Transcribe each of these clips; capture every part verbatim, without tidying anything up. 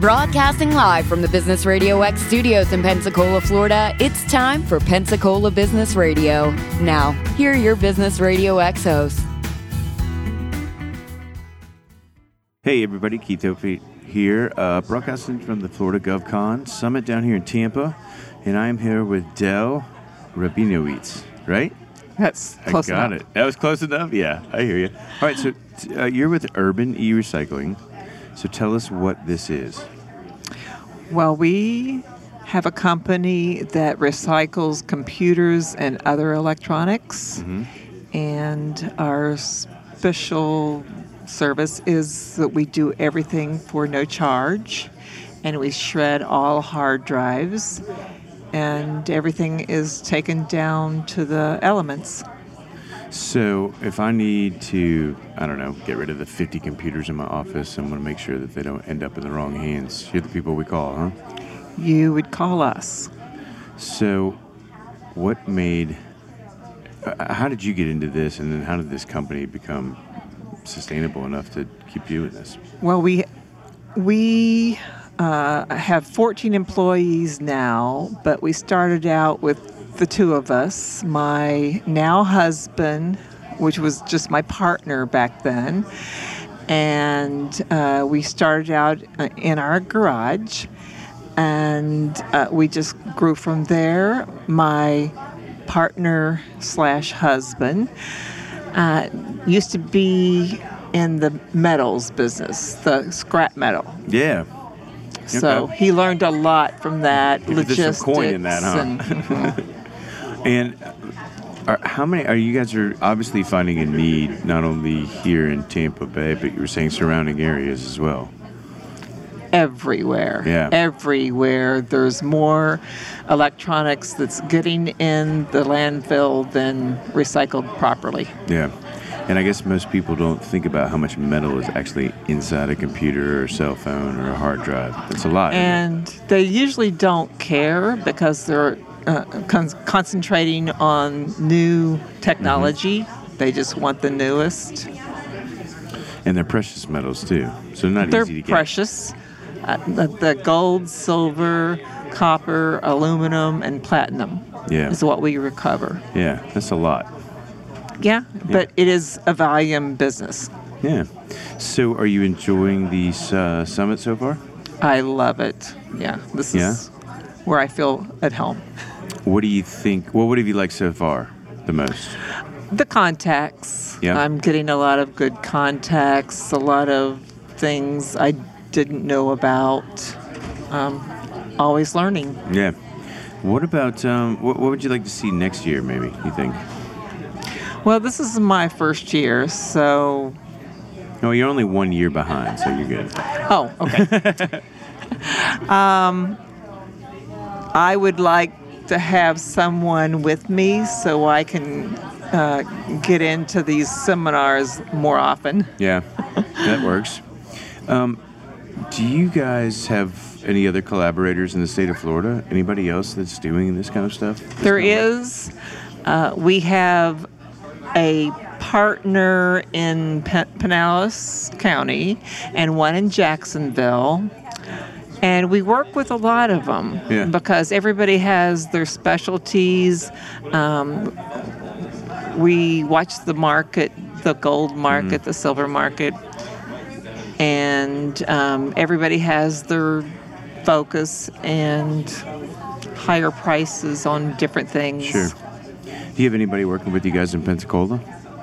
Broadcasting live from the Business Radio X studios in Pensacola, Florida, it's time for Pensacola Business Radio. Now, here are your Business Radio X hosts. Hey everybody, Keith Opie here, uh, broadcasting from the Florida GovCon Summit down here in Tampa, and I'm here with Del Rabinowitz, right? That's close I got enough. it. That was close enough? Yeah, I hear you. All right, so uh, you're with Urban E-Recycling, so tell us what this is. Well, we have a company that recycles computers and other electronics, Mm-hmm. and our special service is that we do everything for no charge, and we shred all hard drives, and everything is taken down to the elements. So if I need to, I don't know, get rid of the fifty computers in my office and want to make sure that they don't end up in the wrong hands, you're the people we call, huh? You would call us. So what made, uh, how did you get into this, and then how did this company become sustainable enough to keep doing this? Well, we we uh, have fourteen employees now, but we started out with the two of us. My now husband, which was just my partner back then, and uh, we started out in our garage, and uh, we just grew from there. My partner slash husband Uh, used to be in the metals business, the scrap metal. Yeah. So Okay. he learned a lot from that. There's Logistics. some coin in that, huh? And, mhm. And are, how many are you guys are obviously finding a need not only here in Tampa Bay, but you were saying surrounding areas as well. Everywhere. Yeah. Everywhere. There's more electronics that's getting in the landfill than recycled properly. Yeah. And I guess most people don't think about how much metal is actually inside a computer or cell phone or a hard drive. It's a lot. isn't it? And they usually don't care because they're uh, con- concentrating on new technology. Mm-hmm. They just want the newest. And they're precious metals too, so they're not They're easy to get. precious. Uh, the, the gold, silver, copper, aluminum, and platinum Yeah. is what we recover. Yeah, that's a lot. Yeah, but it is a volume business. Yeah. So, are you enjoying the uh, summit so far? I love it. Yeah, this Yeah? is where I feel at home. What do you think? Well, what have you liked so far the most? The contacts. Yeah. I'm getting a lot of good contacts, a lot of things I didn't know about. Um, always learning. Yeah. What about um, what, what would you like to see next year? Maybe you think? Well, this is my first year, so. No, you're only one year behind, so you're good. Oh, okay. um, I would like to have someone with me so I can uh, get into these seminars more often. Yeah, that works. Um, do you guys have any other collaborators in the state of Florida? Anybody else that's doing this kind of stuff? There is. Uh, we have a partner in Pen- Pinellas County and one in Jacksonville. And we work with a lot of them Yeah. because everybody has their specialties. Um, we watch the market, the gold market, Mm-hmm. the silver market, and um, everybody has their focus and higher prices on different things. Sure. Do you have anybody working with you guys in Pensacola?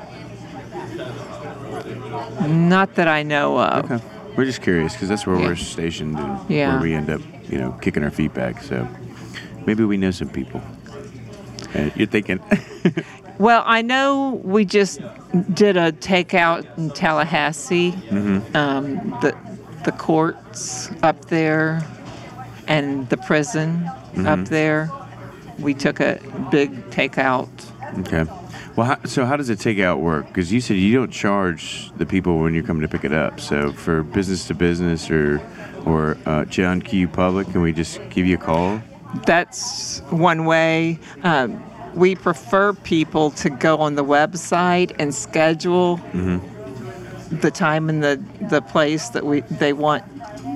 Not that I know of. Okay. We're just curious because that's where Yeah. we're stationed and Yeah. where we end up, you know, kicking our feet back. So maybe we know some people. And you're thinking, Well, I know we just did a takeout in Tallahassee. Mm-hmm. Um, the the courts up there and the prison Mm-hmm. up there. We took a big takeout. okay. Well, how, so how does a takeout work? Because you said you don't charge the people when you're coming to pick it up. So for business to business or or uh, John Q. Public, can we just give you a call? That's one way. Um, we prefer people to go on the website and schedule Mm-hmm. the time and the, the place that we they want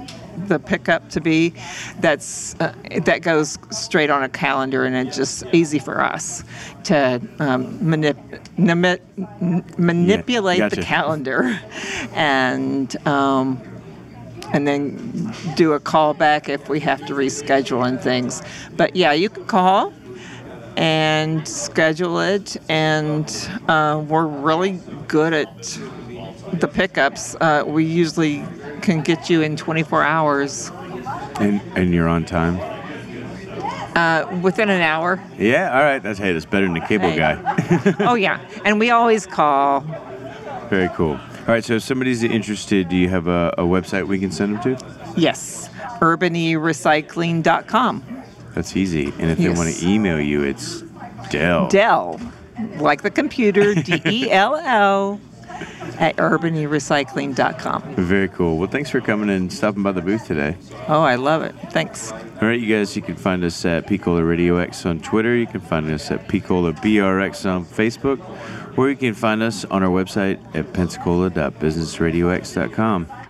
the pickup to be, that's uh, that goes straight on a calendar, and it's just easy for us to um, manip- nami- manipulate Yeah, gotcha. the calendar, and um, and then do a call back if we have to reschedule and things. But yeah, you can call and schedule it, and uh, we're really good at the pickups. Uh, we usually can get you in twenty-four hours. And and you're on time? Uh, within an hour. Yeah, all right. That's, hey, that's better than the cable Hey. guy. Oh, yeah. And we always call. Very cool. All right, so if somebody's interested, do you have a, a website we can send them to? Yes. urban e recycling dot com. That's easy. And if Yes. they want to email you, it's Dell. Dell. Like the computer, D E L L, at urban e recycling dot com. Very cool. Well, thanks for coming and stopping by the booth today. Oh, I love it. Thanks. All right, you guys, you can find us at Picola Radio X on Twitter. You can find us at Picola B R X on Facebook. Or you can find us on our website at pensacola dot business radio x dot com.